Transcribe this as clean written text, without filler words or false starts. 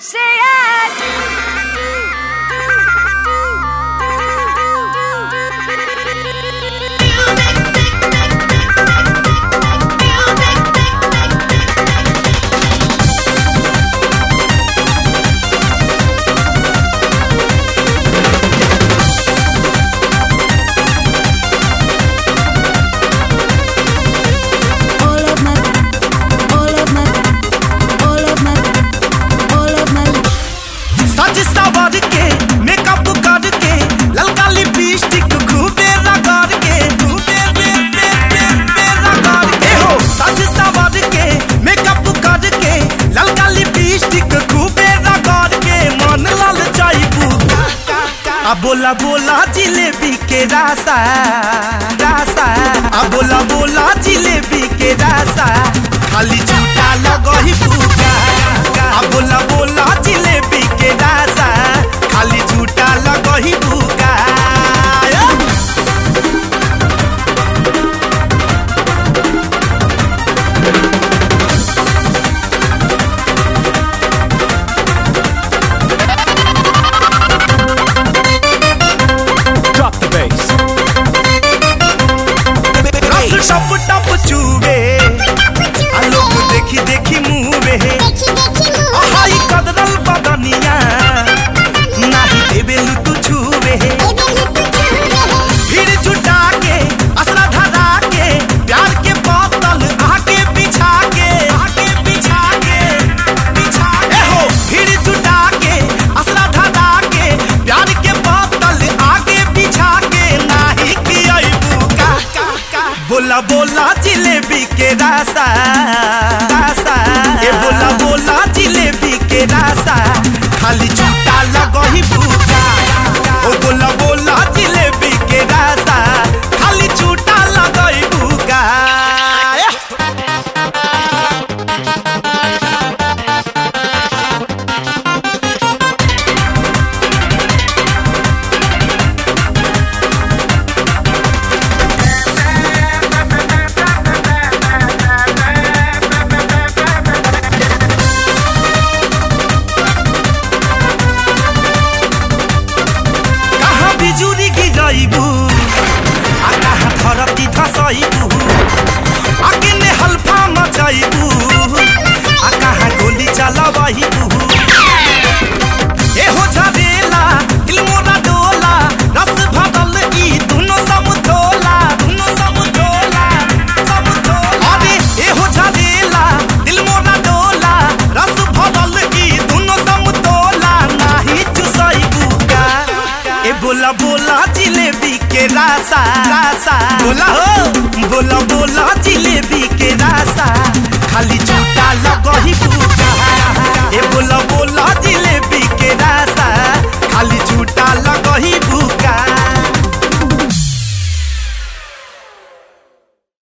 Say I बोला बोला जिलेबी के रासा रासा बोला बोला जिलेबी के रासा खाली झूठा लगही बुका बोला बोला जिलेबी के रासा खाली झूठा लगही बुका टप टप चूबे लोग देखी देखी मुँहे हाई कदरल बदनिया नाही देवेलु तू छूबे भीड़ जुटा के असरा धरा के प्यार के बोतल आके बिछा के हो भीड़ जुटा के असरा धरा के प्यार के बोतल आके बिछा के नाही किया बोला बोला जिलेबी के रासा रासा बोला बोला जिलेबी के रासा खाली झूठा लगही बुका बोला बोला जिलेबी के रासा खाली झूठा लगही बुका बिजुरी गिरइबू कहाँ धरती धसइबू आके हल्फा मचइबू कहाँ गोली चलबइबू एहो झरेला दिल मोरा डोला रस भरल ई दुनो समतोला अरे एहो झरेला दिल मोरा डोला रस भरल ई दुनो समतोला नाही चुसइबू का बोला बोला जिलेबी के रासा रासा बोला हो बोला बोला जिलेबी के रासा